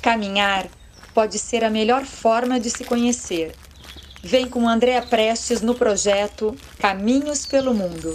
Caminhar pode ser a melhor forma de se conhecer. Vem com Andréa Prestes no projeto Caminhos pelo Mundo.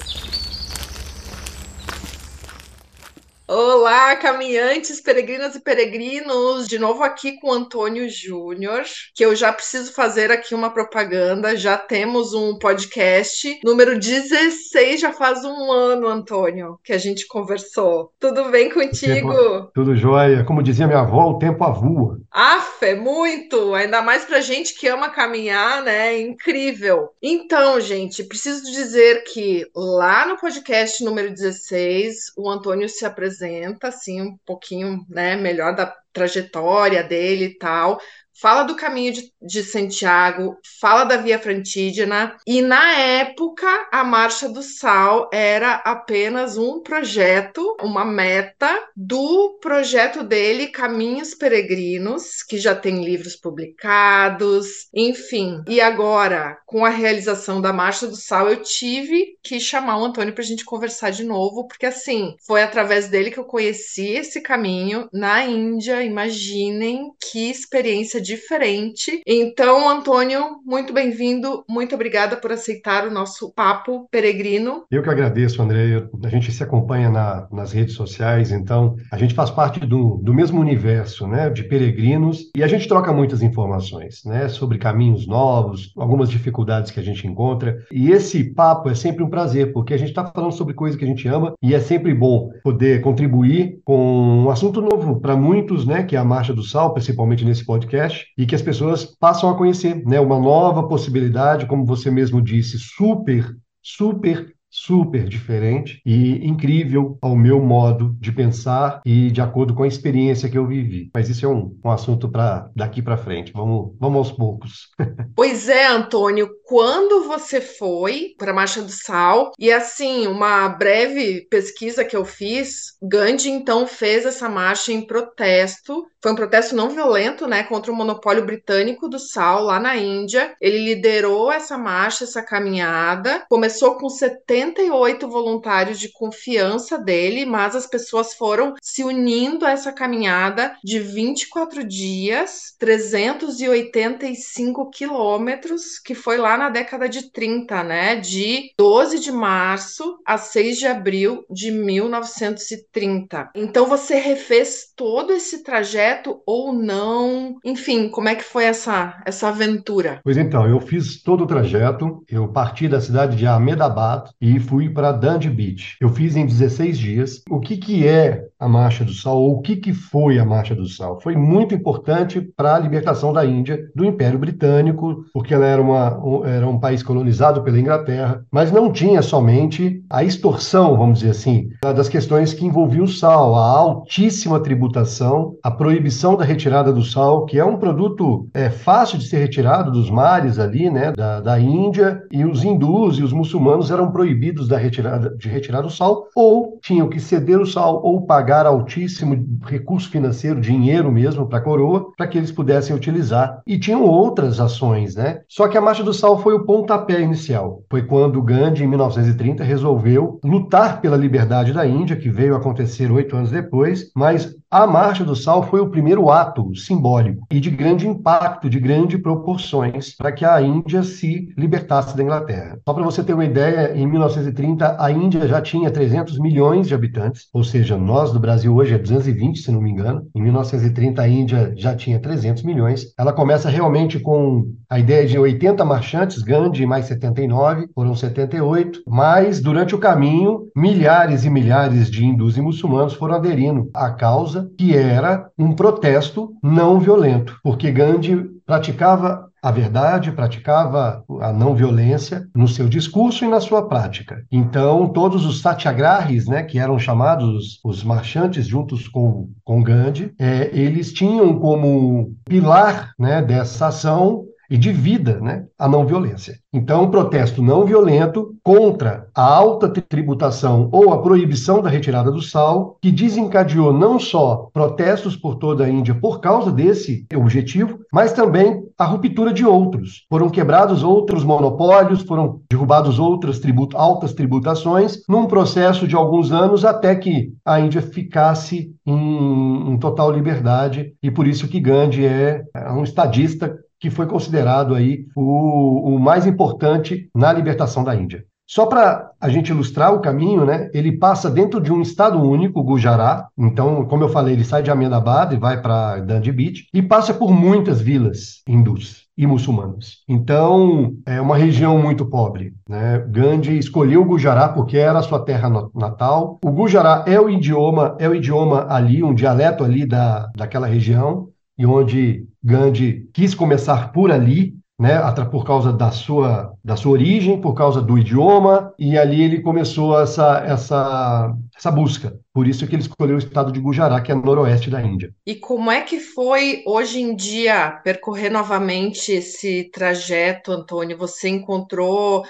Olá, caminhantes, peregrinas e peregrinos, de novo aqui com o Antônio Júnior, que eu já preciso fazer aqui uma propaganda, já temos um podcast, número 16, já faz um ano, Antônio, que a gente conversou. Tudo bem contigo? Tudo jóia. Como dizia minha avó, o tempo avua. Aff, muito! Ainda mais pra gente que ama caminhar, né? Incrível! Então, gente, preciso dizer que lá no podcast número 16, o Antônio se apresenta, assim, um pouquinho, né, melhor da trajetória dele e tal. Fala do caminho de Santiago, fala da Via Francígena, e na época a Marcha do Sal era apenas um projeto, uma meta do projeto dele, Caminhos Peregrinos, que já tem livros publicados, enfim. E agora, com a realização da Marcha do Sal, eu tive que chamar o Antônio para a gente conversar de novo, porque assim, foi através dele que eu conheci esse caminho na Índia. Imaginem que experiência diferente. Então, Antônio, muito bem-vindo, muito obrigada por aceitar o nosso papo peregrino. Eu que agradeço, André. A gente se acompanha nas redes sociais, então a gente faz parte do mesmo universo, né, de peregrinos, e a gente troca muitas informações, né, sobre caminhos novos, algumas dificuldades que a gente encontra. E esse papo é sempre um prazer, porque a gente está falando sobre coisa que a gente ama, e é sempre bom poder contribuir com um assunto novo para muitos, né, que é a Marcha do Sal, principalmente nesse podcast, e que as pessoas passam a conhecer, né, uma nova possibilidade, como você mesmo disse, super diferente e incrível ao meu modo de pensar e de acordo com a experiência que eu vivi. Mas isso é um assunto para daqui para frente. Vamos aos poucos. Pois é, Antônio, quando você foi para a Marcha do Sal, e assim, uma breve pesquisa que eu fiz, Gandhi então fez essa marcha em protesto. Foi um protesto não violento, né, contra o monopólio britânico do sal lá na Índia. Ele liderou essa marcha, essa caminhada. Começou com 78 voluntários de confiança dele, mas as pessoas foram se unindo a essa caminhada de 24 dias, 385 quilômetros, que foi lá na década de 30, né? De 12 de março a 6 de abril de 1930. Então você refez todo esse trajeto ou não? Enfim, como é que foi essa aventura? Pois então, eu fiz todo o trajeto. Eu parti da cidade de Ahmedabad e fui para Dandi Beach. Eu fiz em 16 dias. O que é a Marcha do Sal, ou o que foi a Marcha do Sal? Foi muito importante para a libertação da Índia do Império Britânico, porque ela era um país colonizado pela Inglaterra, mas não tinha somente a extorsão, vamos dizer assim, das questões que envolviam o sal, a altíssima tributação, a proibição da retirada do sal, que é um produto fácil de ser retirado dos mares ali, né, da Índia, e os hindus e os muçulmanos eram proibidos de retirar o sal, ou tinham que ceder o sal, ou pagar altíssimo recurso financeiro, dinheiro mesmo, para a coroa, para que eles pudessem utilizar. E tinham outras ações, né? Só que a Marcha do Sal foi o pontapé inicial. Foi quando Gandhi, em 1930, resolveu lutar pela liberdade da Índia, que veio a acontecer 8 anos depois, mas a Marcha do Sal foi o primeiro ato simbólico e de grande impacto, de grandes proporções, para que a Índia se libertasse da Inglaterra. Só para você ter uma ideia, em 1930, a Índia já tinha 300 milhões de habitantes, ou seja, nós do Brasil hoje é 220, se não me engano. Em 1930, a Índia já tinha 300 milhões. Ela começa realmente com a ideia de 80 marchantes, Gandhi mais 79, foram 78, mas durante o caminho, milhares e milhares de hindus e muçulmanos foram aderindo à causa, que era um protesto não violento, porque Gandhi praticava a verdade, praticava a não violência no seu discurso e na sua prática. Então, todos os satyagrahis, né, que eram chamados os marchantes juntos com Gandhi, eles tinham como pilar, né, dessa ação e de vida, né, a não violência. Então, um protesto não violento contra a alta tributação ou a proibição da retirada do sal, que desencadeou não só protestos por toda a Índia por causa desse objetivo, mas também a ruptura de outros. Foram quebrados outros monopólios, foram derrubados outras altas tributações, num processo de alguns anos até que a Índia ficasse em total liberdade, e por isso que Gandhi é um estadista que foi considerado aí o mais importante na libertação da Índia. Só para a gente ilustrar o caminho, né, ele passa dentro de um estado único, Gujarat. Então, como eu falei, ele sai de Ahmedabad e vai para Dandi Beach e passa por muitas vilas hindus e muçulmanas. Então, é uma região muito pobre, né? Gandhi escolheu o Gujarat porque era a sua terra natal. O Gujarat é o idioma ali, um dialeto ali daquela região, e onde Gandhi quis começar por ali, né, por causa da sua origem, por causa do idioma, e ali ele começou essa busca. Por isso que ele escolheu o estado de Gujarat, que é noroeste da Índia. E como é que foi hoje em dia percorrer novamente esse trajeto, Antônio? Você encontrou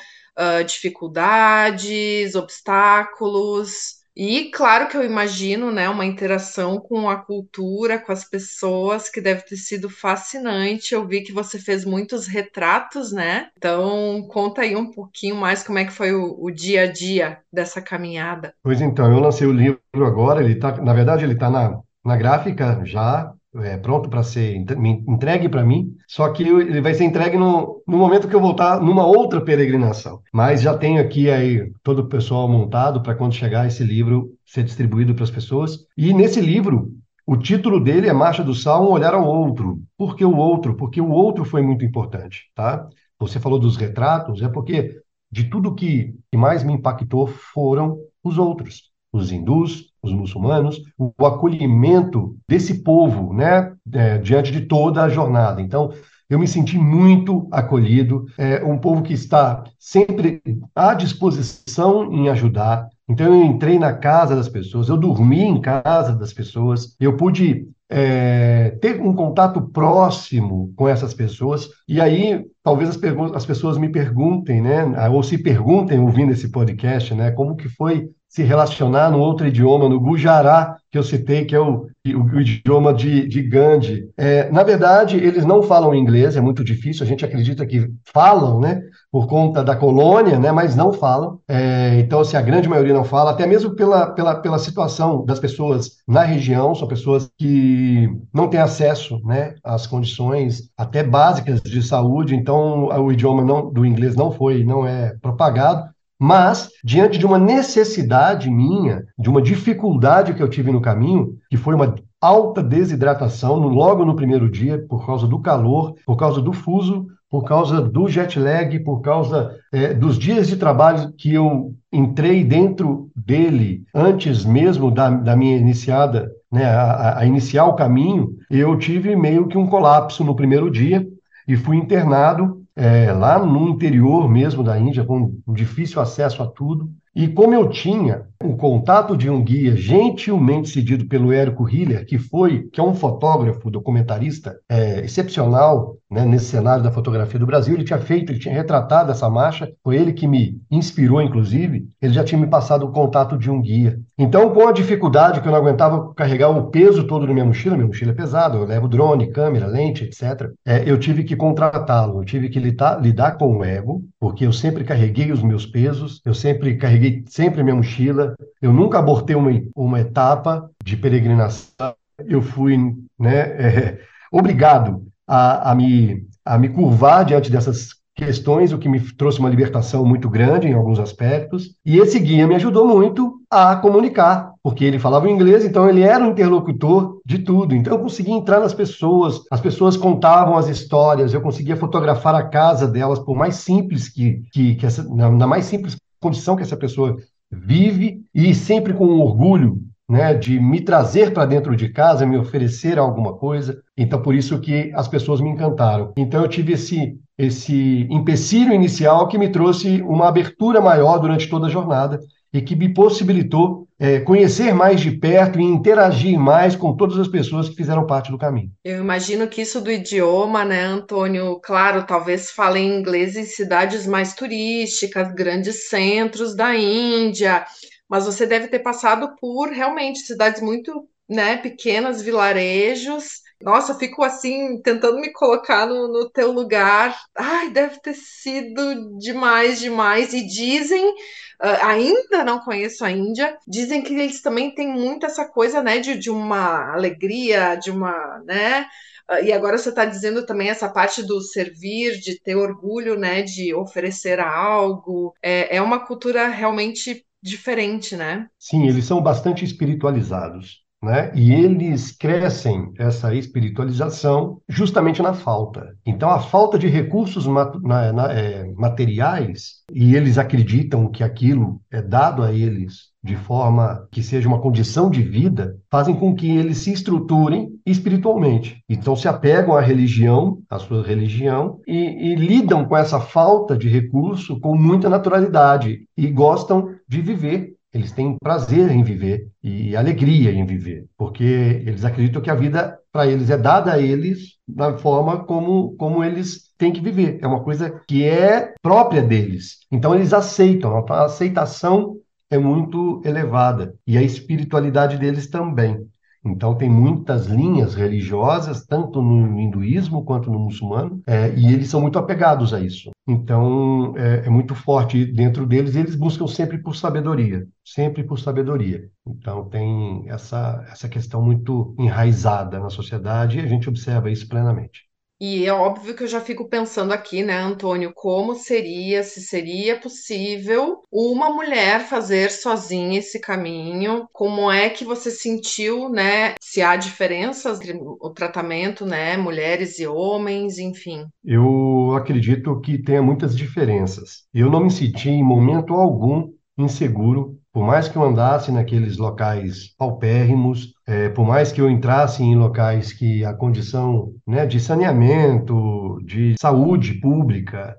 dificuldades, obstáculos? E claro que eu imagino, né, uma interação com a cultura, com as pessoas, que deve ter sido fascinante. Eu vi que você fez muitos retratos, né? Então, conta aí um pouquinho mais como é que foi o dia a dia dessa caminhada. Pois então, eu lancei o livro agora, na verdade, ele está na gráfica já, pronto para ser entregue para mim, só que ele vai ser entregue no momento que eu voltar numa outra peregrinação. Mas já tenho aqui aí todo o pessoal montado para quando chegar esse livro ser distribuído para as pessoas. E nesse livro, o título dele é Marcha do Sal, um olhar ao outro. Por que o outro? Porque o outro foi muito importante, tá? Você falou dos retratos, é porque de tudo que mais me impactou foram os outros, os hindus, os muçulmanos, o acolhimento desse povo, né, diante de toda a jornada. Então, eu me senti muito acolhido, um povo que está sempre à disposição em ajudar. Então, eu entrei na casa das pessoas, eu dormi em casa das pessoas, eu pude ter um contato próximo com essas pessoas, e aí talvez as pessoas me perguntem, né, ou se perguntem ouvindo esse podcast, né, como que foi se relacionar no outro idioma, no Gujará, que eu citei, que é o idioma de Gandhi. Na verdade, eles não falam inglês, é muito difícil, a gente acredita que falam, né, por conta da colônia, né, mas não falam. Então, assim, a grande maioria não fala, até mesmo pela situação das pessoas na região, são pessoas que não têm acesso, né, às condições até básicas de saúde, então o idioma do inglês não é propagado. Mas, diante de uma necessidade minha, de uma dificuldade que eu tive no caminho, que foi uma alta desidratação logo no primeiro dia, por causa do calor, por causa do fuso, por causa do jet lag, por causa dos dias de trabalho que eu entrei dentro dele, antes mesmo da minha iniciada, né, a iniciar o caminho, eu tive meio que um colapso no primeiro dia e fui internado lá no interior mesmo da Índia, com um difícil acesso a tudo. E como eu tinha o contato de um guia gentilmente cedido pelo Érico Hiller, que é um fotógrafo, documentarista excepcional, né, nesse cenário da fotografia do Brasil, ele tinha retratado essa marcha, foi ele que me inspirou, inclusive, ele já tinha me passado o contato de um guia. Então, com a dificuldade que eu não aguentava carregar o peso todo da minha mochila é pesada, eu levo drone, câmera, lente, etc., eu tive que contratá-lo, eu tive que lidar com o ego, porque eu sempre carreguei os meus pesos, eu sempre carreguei a minha mochila, eu nunca abortei uma etapa de peregrinação, eu fui, né, obrigado a me curvar diante dessas questões, o que me trouxe uma libertação muito grande em alguns aspectos, e esse guia me ajudou muito a comunicar, porque ele falava inglês, então ele era o interlocutor de tudo, então eu conseguia entrar nas pessoas, as pessoas contavam as histórias, eu conseguia fotografar a casa delas, por mais simples na mais simples condição que essa pessoa vive, e sempre com orgulho, né, de me trazer para dentro de casa, me oferecer alguma coisa. Então, por isso que as pessoas me encantaram. Então, eu tive esse empecilho inicial que me trouxe uma abertura maior durante toda a jornada. e que me possibilitou conhecer mais de perto e interagir mais com todas as pessoas que fizeram parte do caminho. Eu imagino que isso do idioma, né, Antônio? Claro, talvez falem inglês em cidades mais turísticas, grandes centros da Índia, mas você deve ter passado por realmente cidades muito, né, pequenas, vilarejos. Nossa, eu fico assim, tentando me colocar no teu lugar. Ai, deve ter sido demais, demais. E dizem, ainda não conheço a Índia, dizem que eles também têm muito essa coisa, né, de uma alegria, de uma, né? E agora você está dizendo também essa parte do servir, de ter orgulho, né, de oferecer algo. É uma cultura realmente diferente, né? Sim, eles são bastante espiritualizados, né? E eles crescem essa espiritualização justamente na falta. Então, a falta de recursos materiais, e eles acreditam que aquilo é dado a eles de forma que seja uma condição de vida, fazem com que eles se estruturem espiritualmente. Então, se apegam à religião, à sua religião, e lidam com essa falta de recurso com muita naturalidade e gostam de viver. Eles têm prazer em viver e alegria em viver, porque eles acreditam que a vida para eles é dada a eles da forma como eles têm que viver. É uma coisa que é própria deles. Então eles aceitam, a aceitação é muito elevada e a espiritualidade deles também. Então tem muitas linhas religiosas, tanto no hinduísmo quanto no muçulmano, e eles são muito apegados a isso. Então é muito forte dentro deles, e eles buscam sempre por sabedoria, sempre por sabedoria. Então tem essa questão muito enraizada na sociedade e a gente observa isso plenamente. E é óbvio que eu já fico pensando aqui, né, Antônio, como seria, se seria possível uma mulher fazer sozinha esse caminho? Como é que você sentiu, né? Se há diferenças entre o tratamento, né, mulheres e homens, enfim. Eu acredito que tenha muitas diferenças. Eu não me senti em momento algum inseguro, por mais que eu andasse naqueles locais paupérrimos, por mais que eu entrasse em locais que a condição, né, de saneamento, de saúde pública,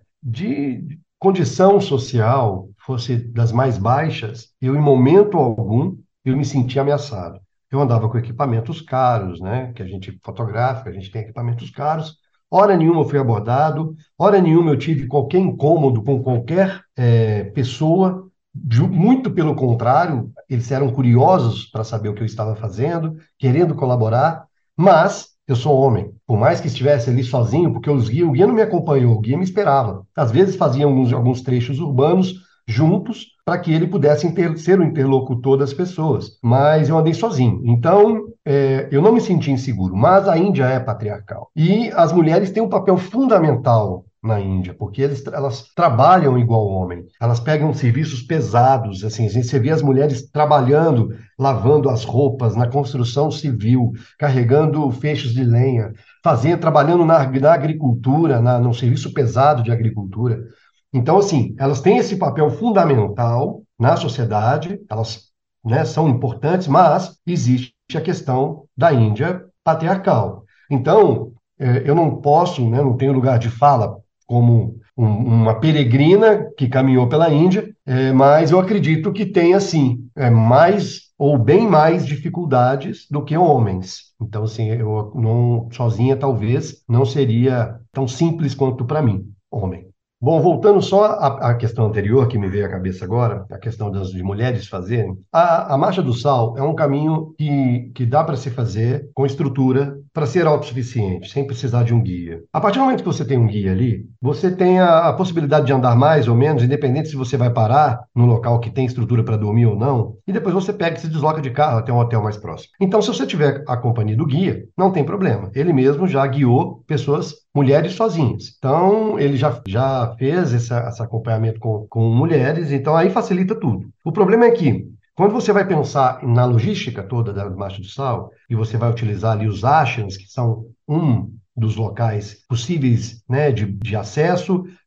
de condição social fosse das mais baixas, eu em momento algum eu me senti ameaçado. Eu andava com equipamentos caros, né, que a gente fotografa, a gente tem equipamentos caros. Hora nenhuma eu fui abordado, hora nenhuma eu tive qualquer incômodo com qualquer pessoa, muito pelo contrário, eles eram curiosos para saber o que eu estava fazendo, querendo colaborar, mas eu sou homem. Por mais que estivesse ali sozinho, porque o guia não me acompanhou, o guia me esperava. Às vezes fazia alguns trechos urbanos juntos para que ele pudesse ser o interlocutor das pessoas, mas eu andei sozinho. Então, eu não me senti inseguro, mas a Índia é patriarcal. E as mulheres têm um papel fundamental na Índia, porque elas trabalham igual homem, elas pegam serviços pesados, assim, você vê as mulheres trabalhando, lavando as roupas, na construção civil, carregando feixes de lenha, trabalhando na agricultura, no serviço pesado de agricultura. Então, assim, elas têm esse papel fundamental na sociedade, elas, né, são importantes, mas existe a questão da Índia patriarcal. Então, eu não posso, né, não tenho lugar de fala como uma peregrina que caminhou pela Índia, mas eu acredito que tem, assim, mais ou bem mais dificuldades do que homens. Então, assim, eu não, sozinha talvez não seria tão simples quanto para mim, homem. Bom, voltando só à questão anterior que me veio à cabeça agora, a questão de mulheres fazerem, a Marcha do Sal é um caminho que dá para se fazer com estrutura para ser autossuficiente, sem precisar de um guia. A partir do momento que você tem um guia ali, você tem a possibilidade de andar mais ou menos, independente se você vai parar no local que tem estrutura para dormir ou não, e depois você pega e se desloca de carro até um hotel mais próximo. Então, se você tiver a companhia do guia, não tem problema. Ele mesmo já guiou pessoas, mulheres sozinhas. Então, ele já fez esse acompanhamento com mulheres, então aí facilita tudo. O problema é que, quando você vai pensar na logística toda da Marcha do Sal, e você vai utilizar ali os ashrams, que são dos locais possíveis, né, de acesso,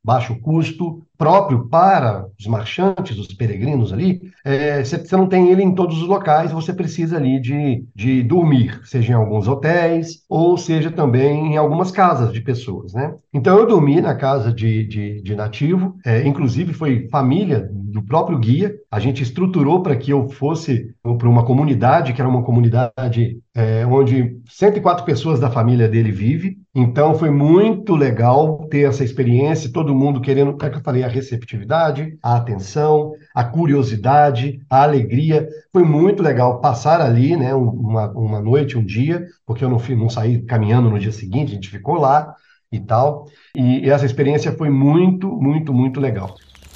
baixo custo, próprio para os marchantes, os peregrinos ali. Você não tem ele em todos os locais, você precisa ali de dormir, seja em alguns hotéis ou seja também em algumas casas de pessoas, né? Então eu dormi na casa de nativo, inclusive foi família do próprio guia. A gente estruturou para que eu fosse para uma comunidade, que era uma comunidade onde 104 pessoas da família dele vivem. Então foi muito legal ter essa experiência, todo mundo querendo, é que eu falei, a receptividade, a atenção, a curiosidade, a alegria. Foi muito legal passar ali, né, uma noite, um dia, porque eu não saí caminhando no dia seguinte, a gente ficou lá e tal. E essa experiência foi muito, muito, muito legal.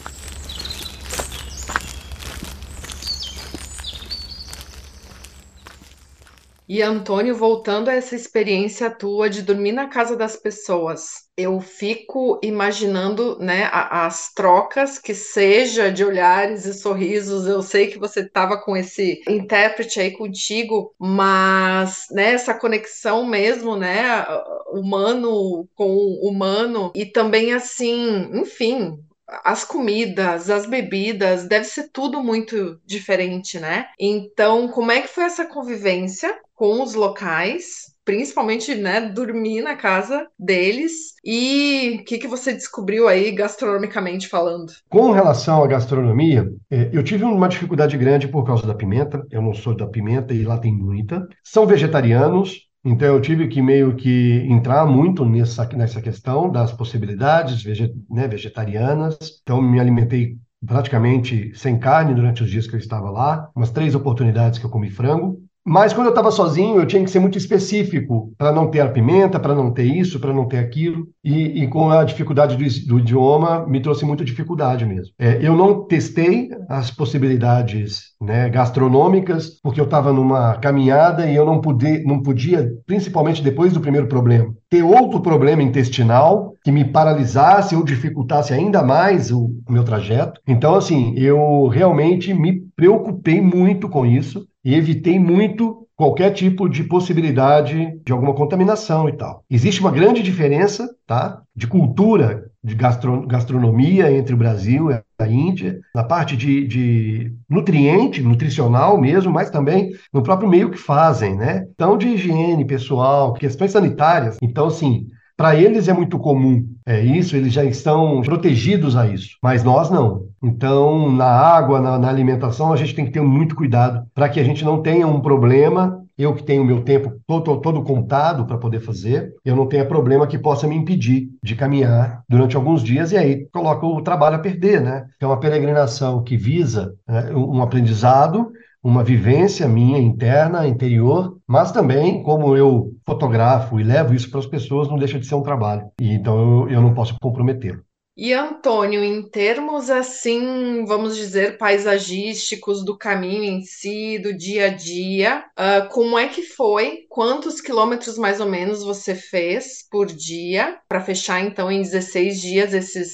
E Antônio, voltando a essa experiência tua de dormir na casa das pessoas, eu fico imaginando, né, as trocas, que seja de olhares e sorrisos. Eu sei que você estava com esse intérprete aí contigo, mas né, essa conexão mesmo, né, humano com humano, e também assim, enfim. As comidas, as bebidas, deve ser tudo muito diferente, né? Então, como é que foi essa convivência com os locais, principalmente, né, dormir na casa deles? E o que você descobriu aí gastronomicamente falando? Com relação à gastronomia, eu tive uma dificuldade grande por causa da pimenta. Eu não sou da pimenta e lá tem muita. São vegetarianos, então eu tive que meio que entrar muito nessa questão das possibilidades né, vegetarianas. Então me alimentei praticamente sem carne durante os dias que eu estava lá. Umas 3 oportunidades que eu comi frango. Mas quando eu estava sozinho, eu tinha que ser muito específico para não ter a pimenta, para não ter isso, para não ter aquilo. E com a dificuldade do idioma, me trouxe muita dificuldade mesmo. Eu não testei as possibilidades, né, gastronômicas, porque eu estava numa caminhada e eu não podia, principalmente depois do primeiro problema, ter outro problema intestinal que me paralisasse ou dificultasse ainda mais o meu trajeto. Então, assim, eu realmente me preocupei muito com isso e evitei muito qualquer tipo de possibilidade de alguma contaminação e tal. Existe uma grande diferença, tá, de cultura, de gastronomia entre o Brasil e a Índia, na parte de nutricional mesmo, mas também no próprio meio que fazem, né? Então, de higiene pessoal, questões sanitárias. Então, assim, para eles é muito comum isso, eles já estão protegidos a isso, mas nós não. Então, na água, na alimentação, a gente tem que ter muito cuidado para que a gente não tenha um problema. Eu que tenho o meu tempo todo contado para poder fazer, eu não tenha problema que possa me impedir de caminhar durante alguns dias e aí coloca o trabalho a perder, né? É uma peregrinação que visa um aprendizado, uma vivência minha interna, interior, mas também, como eu fotografo e levo isso para as pessoas, não deixa de ser um trabalho. E então eu não posso comprometê-lo. E Antônio, em termos assim, vamos dizer, paisagísticos do caminho em si, do dia a dia, como é que foi? Quantos quilômetros mais ou menos você fez por dia para fechar então em 16 dias esses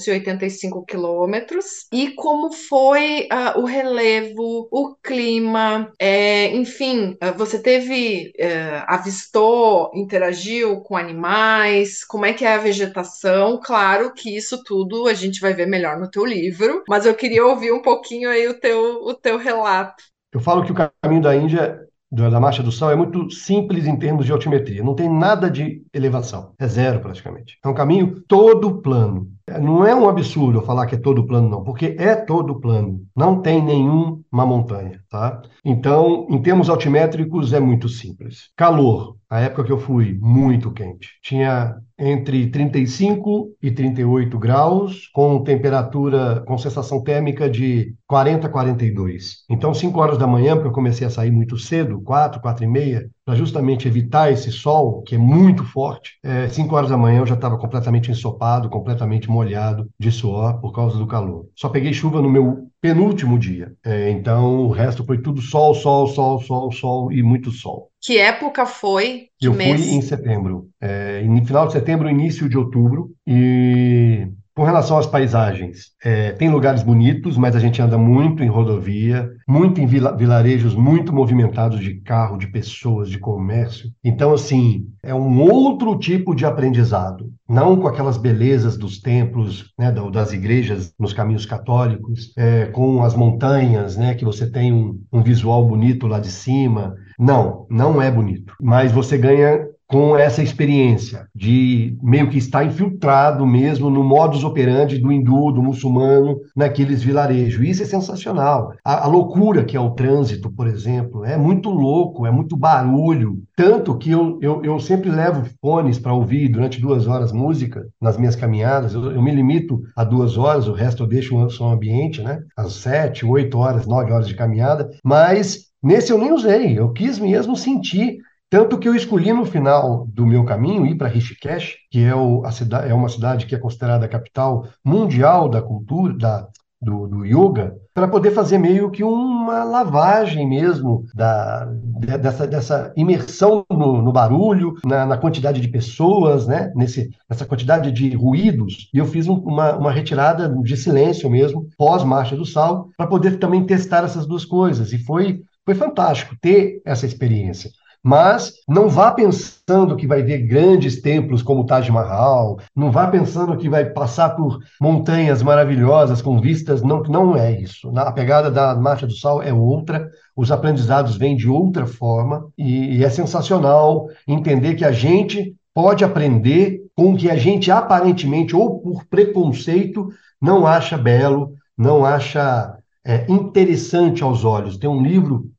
385 quilômetros? E como foi o relevo, o clima, enfim, você teve, avistou, interagiu com animais? Como é que é a vegetação? Claro que isso tudo a gente vai ver melhor no teu livro, mas eu queria ouvir um pouquinho aí o teu relato. Eu falo que o caminho da Índia, da Marcha do Sol, é muito simples em termos de altimetria. Não tem nada de elevação. É zero, praticamente. É um caminho todo plano. Não é um absurdo eu falar que é todo plano, não, porque é todo plano. Não tem nenhuma montanha, tá? Então, em termos altimétricos, é muito simples. Calor. A época que eu fui, muito quente. Tinha entre 35 e 38 graus, com temperatura, com sensação térmica de 40 a 42. Então, 5 horas da manhã, porque eu comecei a sair muito cedo, 4 e meia, para justamente evitar esse sol, que é muito forte, 5 horas da manhã eu já estava completamente ensopado, completamente molhado de suor por causa do calor. Só peguei chuva no meu penúltimo dia. Então, o resto foi tudo sol, sol, sol, sol, sol e muito sol. Que época foi? Que Eu fui mês? em setembro, no final de setembro, início de outubro, e Com relação às paisagens, tem lugares bonitos, mas a gente anda muito em rodovia, muito em vilarejos muito movimentados de carro, de pessoas, de comércio. Então, assim, é um outro tipo de aprendizado. Não com aquelas belezas dos templos, né, das igrejas nos caminhos católicos, com as montanhas, né, que você tem um visual bonito lá de cima. Não, não é bonito. Mas você ganha com essa experiência de meio que estar infiltrado mesmo no modus operandi do hindu, do muçulmano, naqueles vilarejos. Isso é sensacional. A loucura que é o trânsito, por exemplo, é muito louco, é muito barulho. Tanto que eu sempre levo fones para ouvir durante 2 horas música nas minhas caminhadas. Eu me limito a 2 horas, o resto eu deixo o som ambiente, né? Às 7, 8 horas, 9 horas de caminhada. Mas nesse eu nem usei, eu quis mesmo sentir. Tanto que eu escolhi no final do meu caminho ir para Rishikesh, que é uma cidade que é considerada a capital mundial da cultura, do yoga, para poder fazer meio que uma lavagem mesmo dessa imersão no barulho, na quantidade de pessoas, né? Nessa quantidade de ruídos. E eu fiz uma retirada de silêncio mesmo, pós-Marcha do Sal, para poder também testar essas duas coisas. E foi fantástico ter essa experiência. Mas não vá pensando que vai ver grandes templos como o Taj Mahal, não vá pensando que vai passar por montanhas maravilhosas com vistas, não, não é isso. A pegada da Marcha do Sal é outra, os aprendizados vêm de outra forma e é sensacional entender que a gente pode aprender com o que a gente aparentemente ou por preconceito não acha belo, não acha interessante aos olhos. Tem um livro,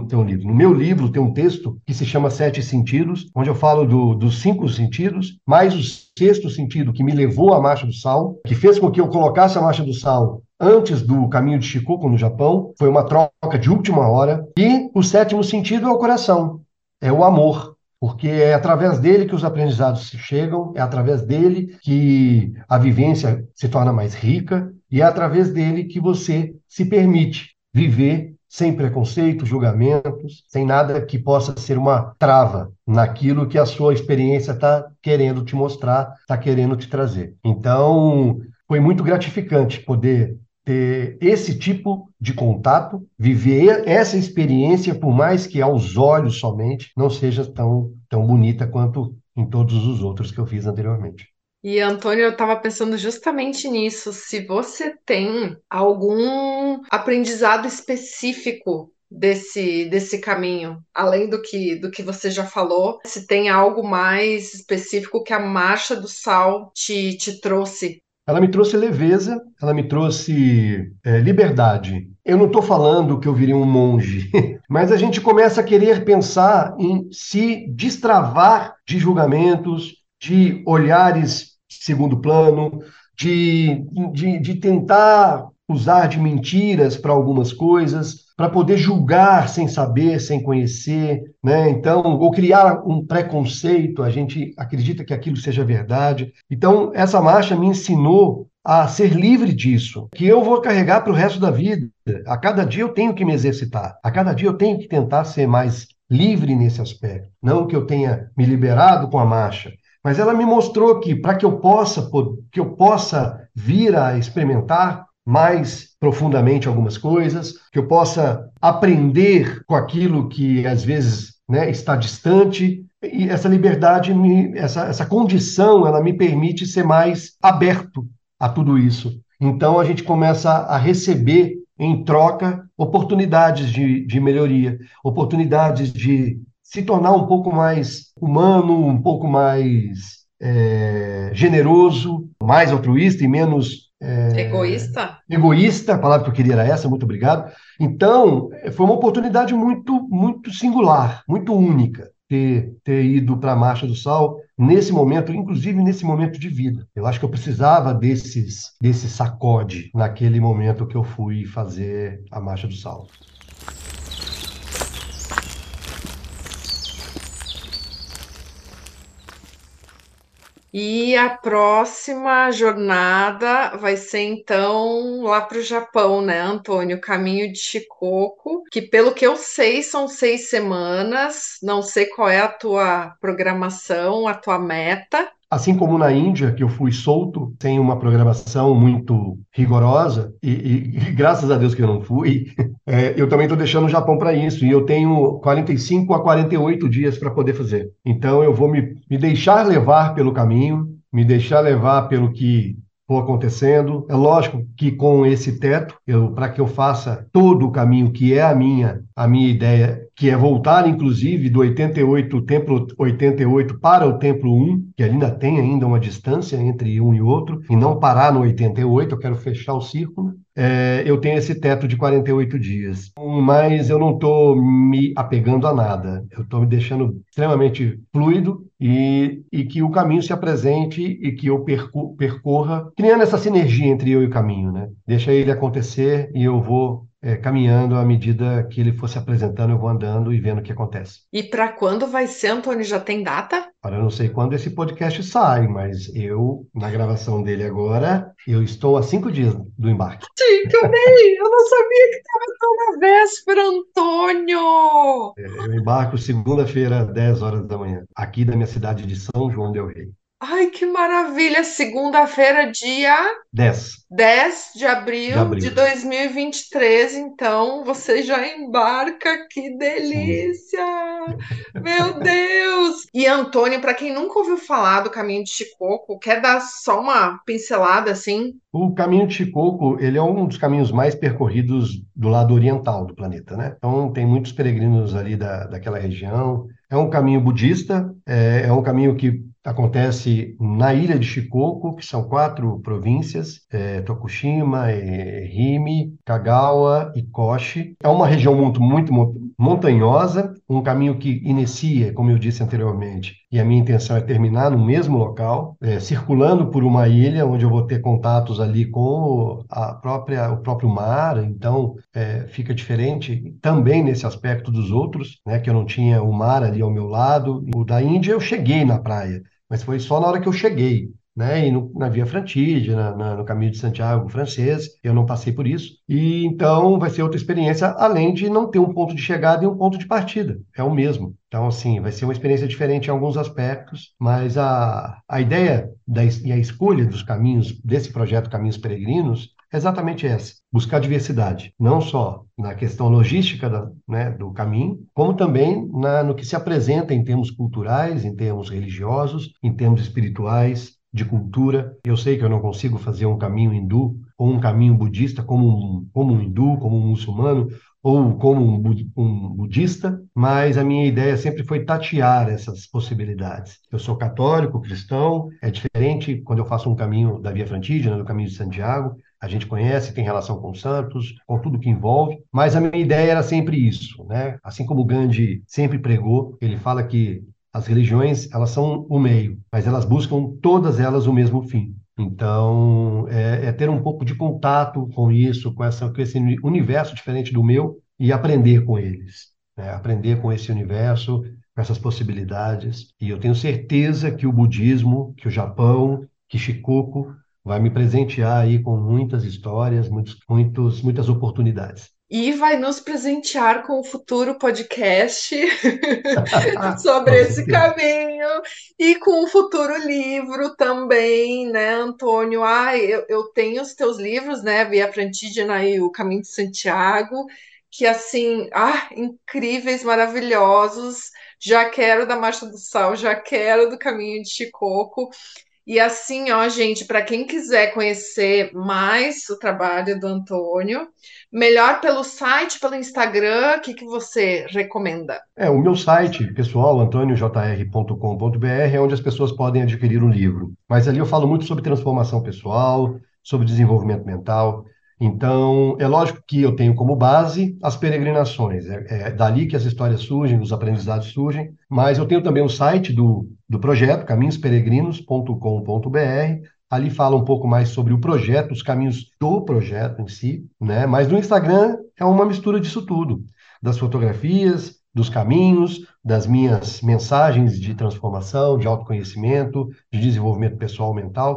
no meu livro tem um texto que se chama Sete Sentidos, onde eu falo dos 5 sentidos, mais o sexto sentido que me levou à Marcha do Sal, que fez com que eu colocasse a Marcha do Sal antes do caminho de Shikoku no Japão, foi uma troca de última hora, e o sétimo sentido é o coração, é o amor. Porque é através dele que os aprendizados chegam, é através dele que a vivência se torna mais rica, e é através dele que você se permite viver sem preconceito, julgamentos, sem nada que possa ser uma trava naquilo que a sua experiência está querendo te mostrar, está querendo te trazer. Então, foi muito gratificante poder ter esse tipo de contato, viver essa experiência, por mais que aos olhos somente não seja tão bonita quanto em todos os outros que eu fiz anteriormente. E, Antônio, eu estava pensando justamente nisso. Se você tem algum aprendizado específico desse caminho, além do que você já falou, se tem algo mais específico que a Marcha do Sal te trouxe. Ela me trouxe leveza, ela me trouxe liberdade. Eu não estou falando que eu virei um monge, mas a gente começa a querer pensar em se destravar de julgamentos, de olhares de segundo plano, de tentar usar de mentiras para algumas coisas, para poder julgar sem saber, sem conhecer, né? Então, ou criar um preconceito, a gente acredita que aquilo seja verdade. Então, essa marcha me ensinou a ser livre disso, que eu vou carregar para o resto da vida. A cada dia eu tenho que me exercitar, a cada dia eu tenho que tentar ser mais livre nesse aspecto. Não que eu tenha me liberado com a marcha, mas ela me mostrou que para que eu possa vir a experimentar mais profundamente algumas coisas, que eu possa aprender com aquilo que às vezes, né, está distante, e essa liberdade, essa condição, ela me permite ser mais aberto a tudo isso. Então a gente começa a receber em troca oportunidades de melhoria, oportunidades de se tornar um pouco mais humano, um pouco mais generoso, mais altruísta e menos Egoísta? egoísta, a palavra que eu queria era essa, muito obrigado. Então, foi uma oportunidade muito, muito singular, muito única, ter ido para a Marcha do Sal nesse momento, inclusive nesse momento de vida. Eu acho que eu precisava desse sacode naquele momento que eu fui fazer a Marcha do Sal. E a próxima jornada vai ser então lá para o Japão, né, Antônio? Caminho de Shikoku, que pelo que eu sei são 6 semanas. Não sei qual é a tua programação, a tua meta. Assim como na Índia, que eu fui solto, sem uma programação muito rigorosa, e graças a Deus que eu não fui, eu também estou deixando o Japão para isso, e eu tenho 45 a 48 dias para poder fazer. Então, eu vou me deixar levar pelo caminho, me deixar levar pelo que for acontecendo. É lógico que com esse teto, para que eu faça todo o caminho que é a minha ideia, que é voltar, inclusive, do 88, o templo 88 para o templo 1, que ainda tem ainda uma distância entre um e outro, e não parar no 88, eu quero fechar o círculo. Eu tenho esse teto de 48 dias, mas eu não estou me apegando a nada. Eu estou me deixando extremamente fluido e que o caminho se apresente e que eu percorra, criando essa sinergia entre eu e o caminho, né? Deixa ele acontecer e eu vou caminhando à medida que ele for se apresentando, eu vou andando e vendo o que acontece. E para quando vai ser, Antônio? Já tem data? Agora, eu não sei quando esse podcast sai, mas na gravação dele agora, eu estou a 5 dias do embarque. Gente, eu não sabia que estava tão na véspera, Antônio! Eu embarco segunda-feira, 10 horas da manhã, aqui da minha cidade de São João del Rei. Ai, que maravilha! Segunda-feira, dia 10 10 de de abril de abril. 2023, então você já embarca, que Sim. delícia! Meu Deus! E Antônio, para quem nunca ouviu falar do Caminho de Shikoku, quer dar só uma pincelada assim? O caminho de Shikoku, ele é um dos caminhos mais percorridos do lado oriental do planeta, né? Então, tem muitos peregrinos ali daquela região. É um caminho budista, é um caminho que acontece na ilha de Shikoku, que são 4 províncias, Tokushima, Ehime, Kagawa e Koshi. É uma região muito montanhosa, um caminho que inicia, como eu disse anteriormente, e a minha intenção é terminar no mesmo local, circulando por uma ilha onde eu vou ter contatos ali com o próprio mar, então fica diferente também nesse aspecto dos outros, né, que eu não tinha o mar ali ao meu lado. O da Índia eu cheguei na praia, mas foi só na hora que eu cheguei. Né, e na Via Frantígia, no Caminho de Santiago francês, eu não passei por isso. E então vai ser outra experiência, além de não ter um ponto de chegada e um ponto de partida. É o mesmo. Então, assim, vai ser uma experiência diferente em alguns aspectos, mas a ideia e a escolha dos caminhos, desse projeto Caminhos Peregrinos, é exatamente essa: buscar diversidade, não só na questão logística né, do caminho, como também no que se apresenta em termos culturais, em termos religiosos, em termos espirituais, de cultura. Eu sei que eu não consigo fazer um caminho hindu ou um caminho budista como um hindu, como um muçulmano, ou como um budista, mas a minha ideia sempre foi tatear essas possibilidades. Eu sou católico, cristão, é diferente quando eu faço um caminho da Via Frantígena, do Caminho de Santiago. A gente conhece, tem relação com os santos, com tudo que envolve, mas a minha ideia era sempre isso, né? Assim como Gandhi sempre pregou, ele fala que as religiões, elas são o meio, mas elas buscam todas elas o mesmo fim. Então, ter um pouco de contato com isso, com esse universo diferente do meu e aprender com eles, né? Aprender com esse universo, com essas possibilidades. E eu tenho certeza que o budismo, que o Japão, que Shikoku vai me presentear aí com muitas histórias, muitas oportunidades. E vai nos presentear com o futuro podcast sobre Com esse certeza. caminho e com o futuro livro também, né, Antônio? Eu tenho os teus livros, né, Via Frantígena e O Caminho de Santiago, que assim, incríveis, maravilhosos. Já quero da Marcha do Sal, já quero do Caminho de Shikoku. E assim, ó, gente, para quem quiser conhecer mais o trabalho do Antônio, melhor pelo site, pelo Instagram, o que que você recomenda? O meu site pessoal, antoniojr.com.br, é onde as pessoas podem adquirir o livro. Mas ali eu falo muito sobre transformação pessoal, sobre desenvolvimento mental. Então, é lógico que eu tenho como base as peregrinações. É dali que as histórias surgem, os aprendizados surgem. Mas eu tenho também o site do projeto, caminhosperegrinos.com.br. Ali fala um pouco mais sobre o projeto, os caminhos do projeto em si, né? Mas no Instagram é uma mistura disso tudo, das fotografias, dos caminhos, das minhas mensagens de transformação, de autoconhecimento, de desenvolvimento pessoal mental.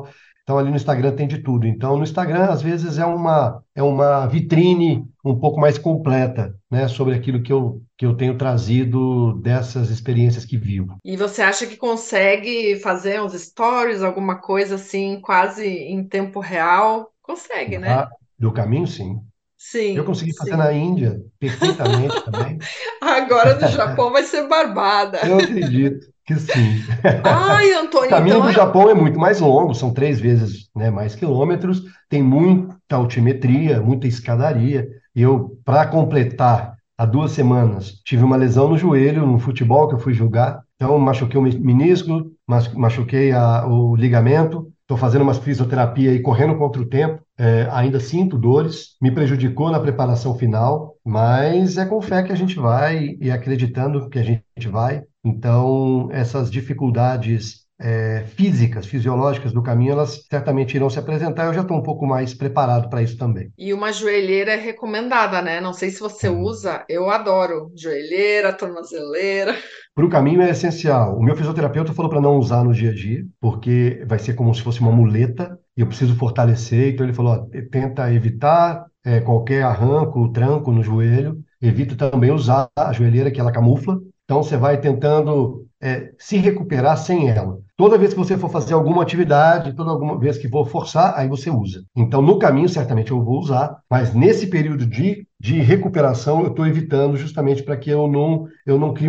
Então, ali no Instagram tem de tudo. Então, no Instagram, às vezes, é uma vitrine um pouco mais completa, né, sobre aquilo que eu tenho trazido dessas experiências que vivo. E você acha que consegue fazer uns stories, alguma coisa assim, quase em tempo real? Consegue, né? Do caminho, sim. Eu Sim, consegui fazer sim. na Índia perfeitamente também. Agora do Japão vai ser barbada. Eu acredito que sim. Ai, O Antônio, caminho então do é. Japão é muito mais longo, são 3 vezes, né, mais quilômetros, tem muita altimetria, muita escadaria. Eu, para completar, há 2 semanas, tive uma lesão no joelho, no futebol que eu fui jogar. Então, machuquei o menisco, machuquei o ligamento. Estou fazendo uma fisioterapia e correndo contra o tempo. Ainda sinto dores, me prejudicou na preparação final, mas é com fé que a gente vai e acreditando que a gente vai. Então, essas dificuldades físicas, fisiológicas do caminho, elas certamente irão se apresentar. Eu já estou um pouco mais preparado para isso também. E uma joelheira é recomendada, né? Não sei se você usa, eu adoro joelheira, tornozeleira. Para o caminho é essencial. O meu fisioterapeuta falou para não usar no dia a dia, porque vai ser como se fosse uma muleta e eu preciso fortalecer. Então ele falou, ó, tenta evitar qualquer arranco, tranco no joelho. Evita também usar a joelheira que ela camufla. Então você vai tentando se recuperar sem ela. Toda vez que você for fazer alguma atividade, toda alguma vez que for forçar, aí você usa. Então no caminho certamente eu vou usar, mas nesse período de recuperação eu estou evitando justamente para que eu não crie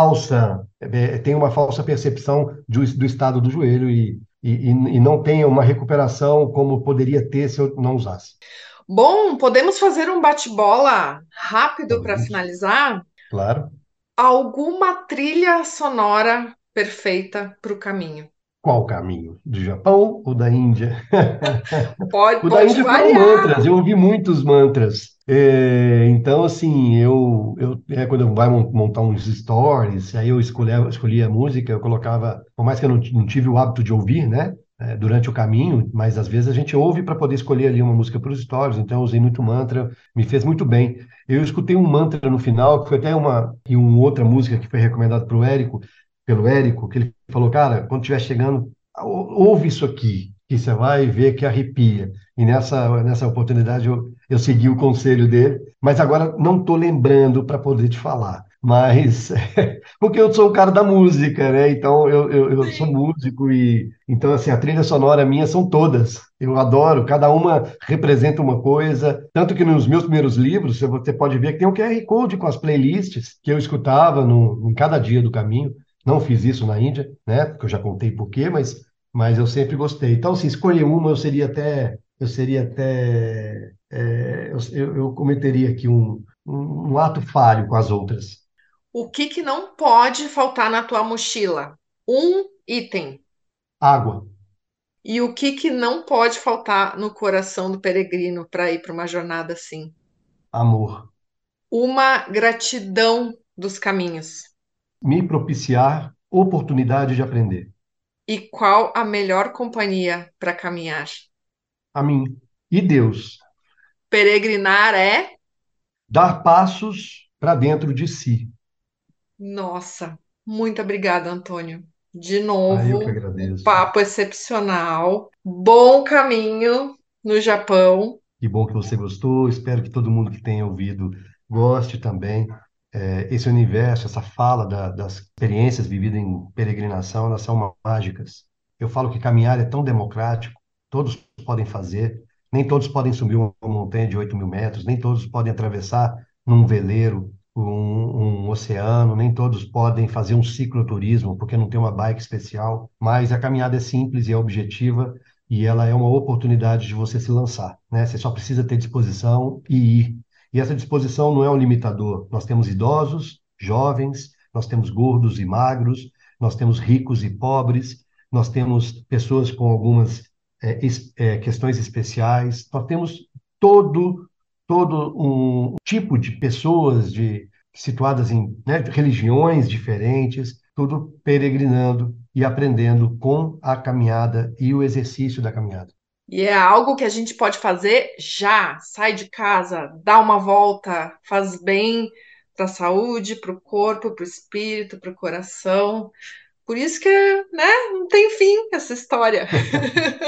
tenha uma falsa percepção do estado do joelho e não tenha uma recuperação como poderia ter se eu não usasse. Bom, podemos fazer um bate-bola rápido para Vamos, finalizar? claro. Alguma trilha sonora perfeita para o caminho? Qual o caminho? Do Japão ou da Índia? Pode, O da pode Índia foram variar. mantras, eu ouvi muitos mantras. Então, assim, quando eu vai montar uns stories, aí eu escolhi a música, eu colocava, por mais que eu não tive o hábito de ouvir, né, durante o caminho, mas às vezes a gente ouve para poder escolher ali uma música para os stories, então eu usei muito mantra, me fez muito bem. Eu escutei um mantra no final, que foi até uma outra música que foi recomendada pelo Érico, que ele falou, cara, quando estiver chegando, ouve isso aqui, que você vai ver que arrepia. E nessa oportunidade eu segui o conselho dele, mas agora não estou lembrando para poder te falar. Mas porque eu sou um cara da música, né? Então eu sou Sim. músico e então assim a trilha sonora minha são todas. Eu adoro, cada uma representa uma coisa. Tanto que nos meus primeiros livros você pode ver que tem um QR Code com as playlists que eu escutava em cada dia do caminho. Não fiz isso na Índia, né? Porque eu já contei por quê, mas eu sempre gostei. Então, se escolher uma, eu cometeria aqui um ato falho com as outras. O que que não pode faltar na tua mochila? Um item. Água, E o que que não pode faltar no coração do peregrino para ir para uma jornada assim? amor, Uma gratidão dos caminhos. me propiciar oportunidade de aprender. E qual a melhor companhia para caminhar? A mim e Deus, Peregrinar é. dar passos para dentro de si. Nossa, muito obrigada, Antônio. De Eu que novo, um agradeço. papo excepcional. Bom caminho no Japão. Que bom que você gostou. Espero que todo mundo que tenha ouvido goste também. Esse universo, essa fala das experiências vividas em peregrinação, elas são mágicas. Eu falo que caminhar é tão democrático, todos podem fazer. Nem todos podem subir uma montanha de 8.000 metros, nem todos podem atravessar num veleiro um oceano, nem todos podem fazer um cicloturismo, porque não tem uma bike especial. Mas a caminhada é simples e é objetiva e ela é uma oportunidade de você se lançar, né? Você só precisa ter disposição e ir. E essa disposição não é um limitador. Nós temos idosos, jovens, nós temos gordos e magros, nós temos ricos e pobres, nós temos pessoas com algumas questões especiais, nós temos todo um tipo de pessoas situadas em, né, religiões diferentes, tudo peregrinando e aprendendo com a caminhada e o exercício da caminhada. E é algo que a gente pode fazer já. Sai de casa, dá uma volta, faz bem para a saúde, para o corpo, para o espírito, para o coração. Por isso que, né, não tem fim essa história.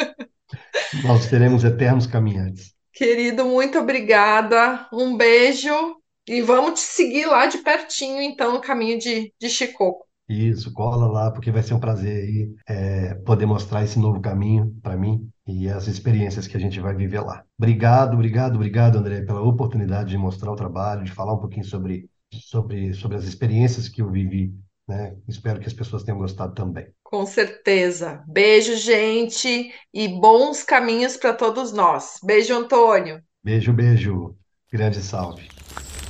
Nós seremos eternos caminhantes. Querido, muito obrigada. Um beijo e vamos te seguir lá de pertinho, então, no caminho de Shikoku. Isso, cola lá, porque vai ser um prazer aí poder mostrar esse novo caminho para mim e as experiências que a gente vai viver lá. Obrigado, obrigado, obrigado, André, pela oportunidade de mostrar o trabalho, de falar um pouquinho sobre as experiências que eu vivi, né? Espero que as pessoas tenham gostado também. Com certeza. Beijo, gente, e bons caminhos para todos nós. Beijo, Antônio. Beijo, beijo. Grande salve.